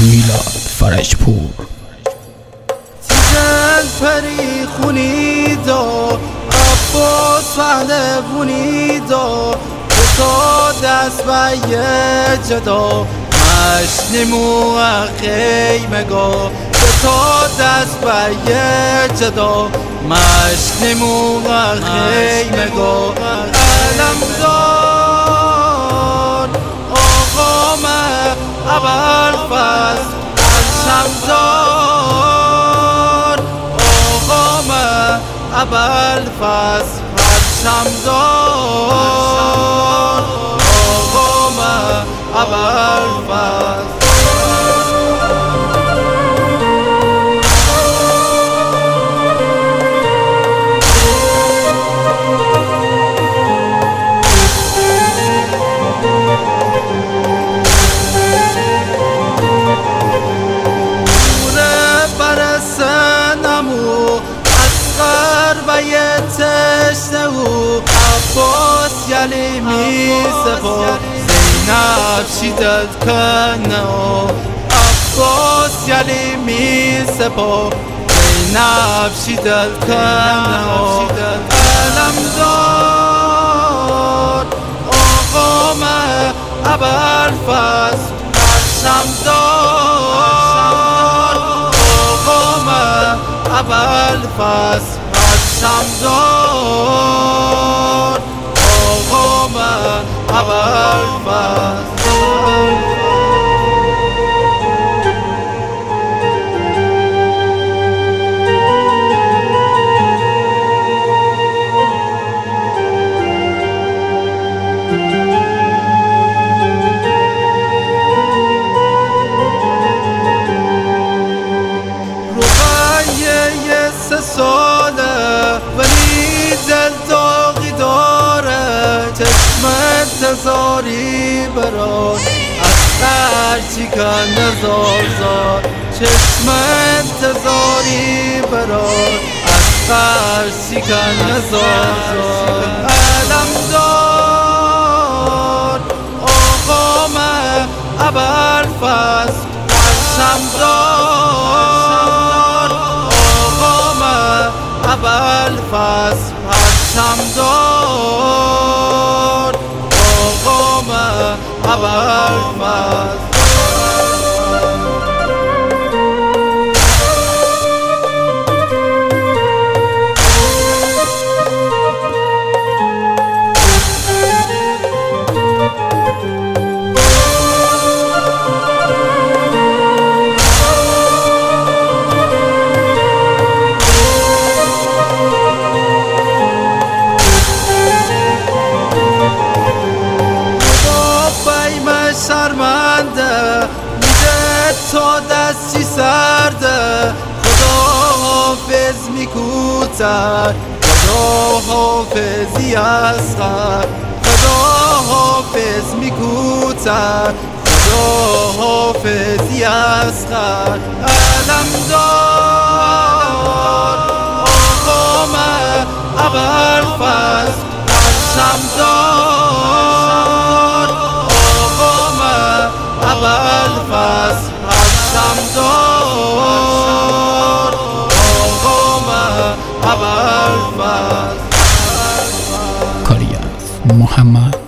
میلاد فرجپور تیزن پری خونی دا عباس پهلوانی دا تا دست به جدا مشنمو خیمگا تا دست به جدا مشنمو خیمگا علمدار آقا من ابوالفضل شمدار آقا من ابوالفضل شمدار آقا من ابوالفضل عباس یلی می سپار زینب شیدت کنه عباس یلی می سپار زینب شیدت کنه علمدار آقا من ابوالفضل شمدار آقا من ابوالفضل شمدار آقا من ابوالفضل رقیه 3 ساله ولی دل داغی داره چشم انتظاری برات از خرچی کنه زار چشم انتظاری برات از خرچی کنه زار علمدار آقا من ابوالفضل شمدار آقا من ابوالفضل شمدار آقا من ابوالفضل شرمنده میده تا دستی سرده خدا حافظ میکوتر خدا حافظی اصغر خدا حافظ میکوتر خدا حافظی اصغر علمدار آقا من ابوالفضل شمدار ابوالفضل شمدار آقا من ابوالفضل کاری از محمد